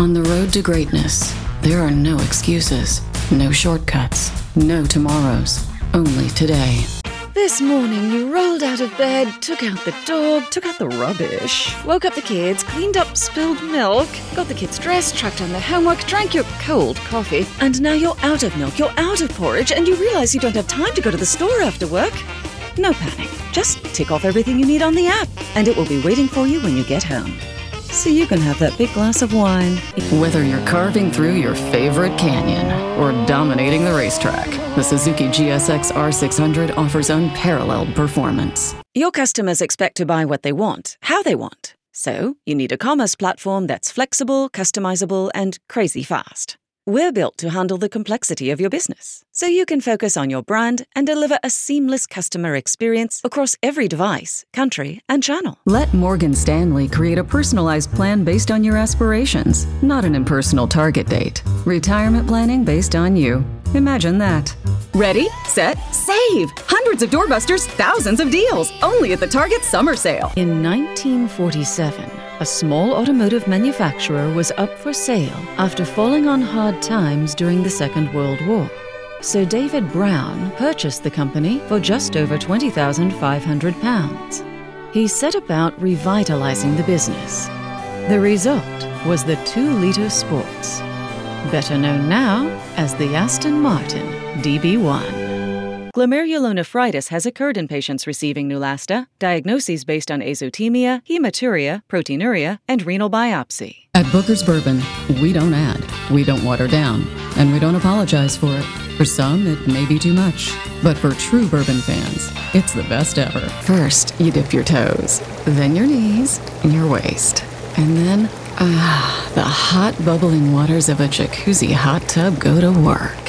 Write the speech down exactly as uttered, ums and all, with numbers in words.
On the road to greatness, there are no excuses, no shortcuts, no tomorrows, only today. This morning you rolled out of bed, took out the dog, took out the rubbish, woke up the kids, cleaned up spilled milk, got the kids dressed, tracked down their homework, drank your cold coffee, and now you're out of milk, you're out of porridge, and you realize you don't have time to go to the store after work. No panic. Just tick off everything you need on the app, and it will be waiting for you when you get home. So you can have that big glass of wine. Whether you're carving through your favorite canyon or dominating the racetrack, the Suzuki G S X R six hundred offers unparalleled performance. Your customers expect to buy what they want, how they want. So you need a commerce platform that's flexible, customizable, and crazy fast. We're built to handle the complexity of your business, so you can focus on your brand and deliver a seamless customer experience across every device, country, and channel. Let Morgan Stanley create a personalized plan based on your aspirations, not an impersonal target date. Retirement planning based on you. Imagine that. Ready, set, save! Hundreds of doorbusters, thousands of deals, only at the Target Summer Sale. In nineteen forty-seven, a small automotive manufacturer was up for sale after falling on hard times during the Second World War. So David Brown purchased the company for just over twenty thousand five hundred pounds. He set about revitalizing the business. The result was the two-liter Sports, better known now as the Aston Martin D B one. Glomerulonephritis has occurred in patients receiving Neulasta, diagnoses based on azotemia, hematuria, proteinuria, and renal biopsy. At Booker's Bourbon, we don't add, we don't water down, and we don't apologize for it. For some, it may be too much, but for true bourbon fans, it's the best ever. First, you dip your toes, then your knees, and your waist, and then, ah, the hot bubbling waters of a jacuzzi hot tub go to work.